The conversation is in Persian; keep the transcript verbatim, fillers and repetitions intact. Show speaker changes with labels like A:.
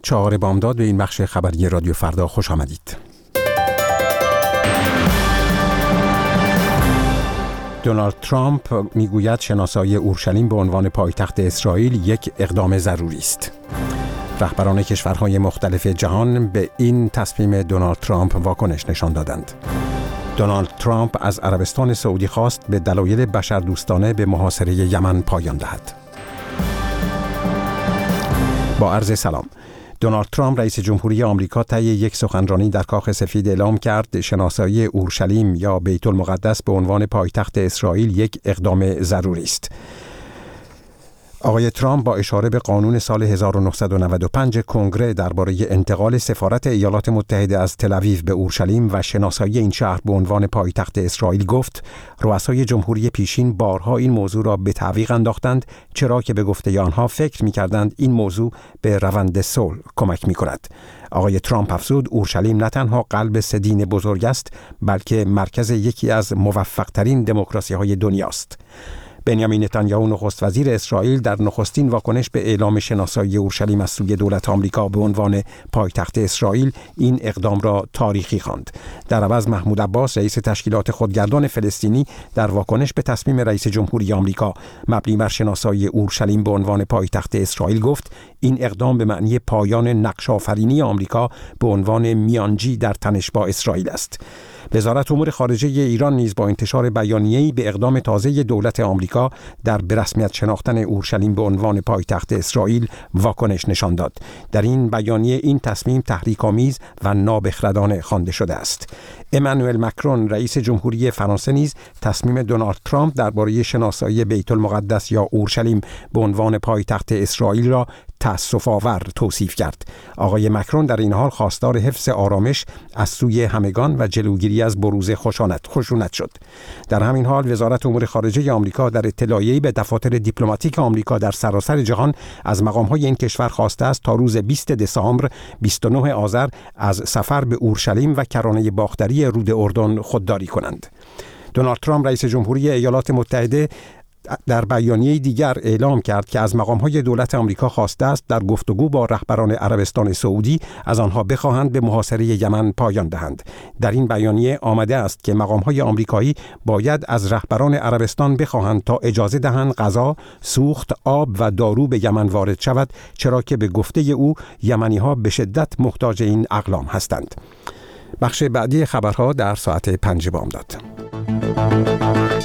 A: چهار بامداد به این بخش خبری رادیو فردا خوش آمدید. دونالد ترامپ میگوید شناسایی اورشلیم به عنوان پایتخت اسرائیل یک اقدام ضروری است. رهبران کشورهای مختلف جهان به این تصمیم دونالد ترامپ واکنش نشان دادند. دونالد ترامپ از عربستان سعودی خواست به دلایل بشردوستانه به محاصره یمن پایان دهد. با عرض سلام. دونالد ترامپ رئیس جمهوری آمریکا طی یک سخنرانی در کاخ سفید اعلام کرد شناسایی اورشلیم یا بیت المقدس به عنوان پایتخت اسرائیل یک اقدام ضروری است. آقای ترامپ با اشاره به قانون سال هزار و نهصد و نود و پنج کنگره درباره انتقال سفارت ایالات متحده از تل‌آویو به اورشلیم و شناسایی این شهر به عنوان پایتخت اسرائیل گفت رؤسای جمهوری پیشین بارها این موضوع را به تعویق انداختند، چرا که به گفته آنها فکر می‌کردند این موضوع به روند صلح کمک می‌کند. آقای ترامپ افزود اورشلیم نه تنها قلب سه دین بزرگ است، بلکه مرکز یکی از موفق‌ترین دموکراسی‌های دنیاست. بنیامین نتانیاهو نخست وزیر اسرائیل در نخستین واکنش به اعلام شناسایی اورشلیم از سوی دولت آمریکا به عنوان پایتخت اسرائیل این اقدام را تاریخی خواند. در عوض محمود عباس رئیس تشکیلات خودگردان فلسطینی در واکنش به تصمیم رئیس جمهوری آمریکا مبنی بر شناسایی اورشلیم به عنوان پایتخت اسرائیل گفت این اقدام به معنی پایان نقش آفرینی آمریکا به عنوان میانجی در تنش با اسرائیل است. وزارت امور خارجه ایران نیز با انتشار بیانیه‌ای به اقدام تازه دولت آمریکا در به رسمیت شناختن اورشلیم به عنوان پایتخت اسرائیل واکنش نشان داد. در این بیانیه این تصمیم تحریک‌آمیز و نابخردانه خوانده شده است. امانوئل مکرون رئیس جمهوری فرانسه نیز تصمیم دونالد ترامپ درباره شناسایی بیت المقدس یا اورشلیم به عنوان پایتخت اسرائیل را تأسف‌آور توصیف کرد. آقای مکرون در این حال خواستار حفظ آرامش از سوی همگان و جلوگیری از بروز خشونت خشونت شد. در همین حال وزارت امور خارجه آمریکا در اطلاعیه‌ای به دفاتر دیپلماتیک آمریکا در سراسر جهان از مقام‌های این کشور خواسته است تا روز بیست دسامبر بیست و نه آذر از سفر به اورشلیم و کرانه باختری رود اردن خودداری کنند. دونالد ترامپ رئیس جمهوری ایالات متحده در بیانیه دیگر اعلام کرد که از مقام‌های دولت آمریکا خواسته است در گفتگو با رهبران عربستان سعودی از آنها بخواهند به محاصره یمن پایان دهند. در این بیانیه آمده است که مقام‌های آمریکایی باید از رهبران عربستان بخواهند تا اجازه دهند غذا، سوخت، آب و دارو به یمن وارد شود، چرا که به گفته او یمنی‌ها به شدت محتاج این اقلام هستند. بخش بعدی خبرها در ساعت پنج بامداد.